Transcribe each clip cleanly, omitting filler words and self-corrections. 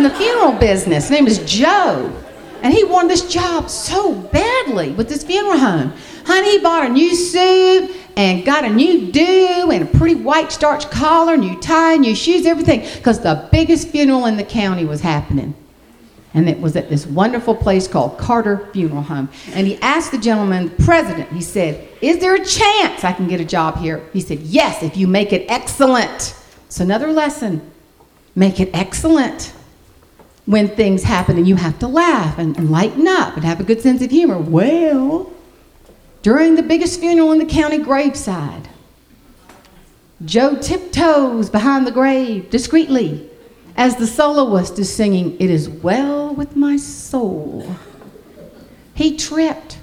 in the funeral business. His name is Joe. And he wanted this job so badly with this funeral home. Honey, he bought a new suit and got a new do and a pretty white starch collar, new tie, new shoes, everything, because the biggest funeral in the county was happening. And it was at this wonderful place called Carter Funeral Home. And he asked the gentleman, the president, he said, is there a chance I can get a job here? He said, yes, if you make it excellent. It's another lesson. Make it excellent. When things happen and you have to laugh and lighten up and have a good sense of humor. Well, during the biggest funeral in the county graveside, Joe tiptoes behind the grave discreetly as the soloist is singing, "It is well with my soul." He tripped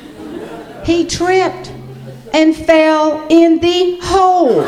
and fell in the hole.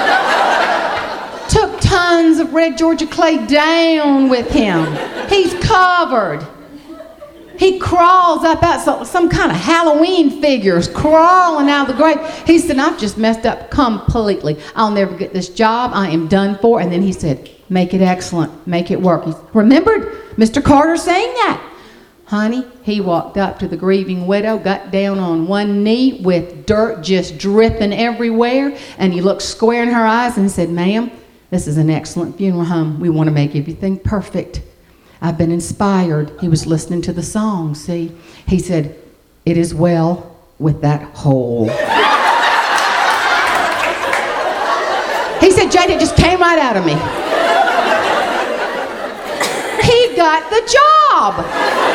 Took tons of red Georgia clay down with him. He's covered. He crawls up out, some kind of Halloween figures crawling out of the grave. He said, I've just messed up completely. I'll never get this job. I am done for. And then he said, make it excellent. Make it work. He remembered Mr. Carter saying that. Honey, he walked up to the grieving widow, got down on one knee with dirt just dripping everywhere, and he looked square in her eyes and said, ma'am, this is an excellent funeral home. We want to make everything perfect. I've been inspired. He was listening to the song, see? He said, it is well with that hole. He said, Jade, it just came right out of me. He got the job.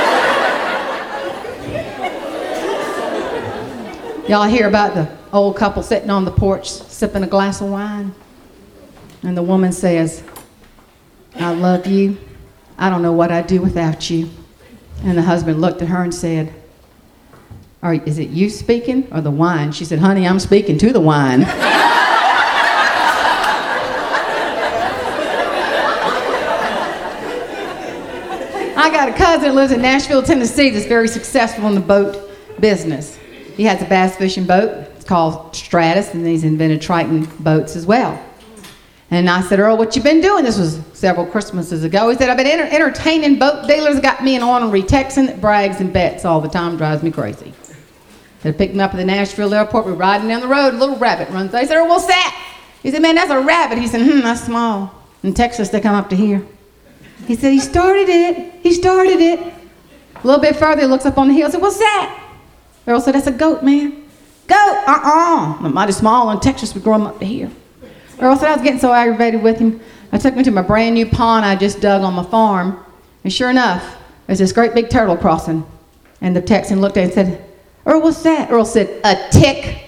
Y'all hear about the old couple sitting on the porch sipping a glass of wine? And the woman says, I love you. I don't know what I'd do without you. And the husband looked at her and said, is it you speaking or the wine? She said, honey, I'm speaking to the wine. I got a cousin that lives in Nashville, Tennessee that's very successful in the boat business. He has a bass fishing boat. It's called Stratus, and he's invented Triton boats as well. And I said, Earl, what you been doing? This was several Christmases ago. He said, I've been entertaining boat dealers. Got me an ornery Texan that brags and bets all the time, drives me crazy. They picked me up at the Nashville airport. We're riding down the road. A little rabbit runs out. He said, Earl, what's that? He said, man, that's a rabbit. He said, that's small. In Texas, they come up to here. He said, he started it. A little bit further, he looks up on the hill and said, what's that? Earl said, that's a goat, man. Goat? They're mighty small. In Texas, we grow them up to here. Earl said, I was getting so aggravated with him. I took him to my brand new pond I just dug on my farm. And sure enough, there's this great big turtle crossing. And the Texan looked at it and said, Earl, what's that? Earl said, a tick.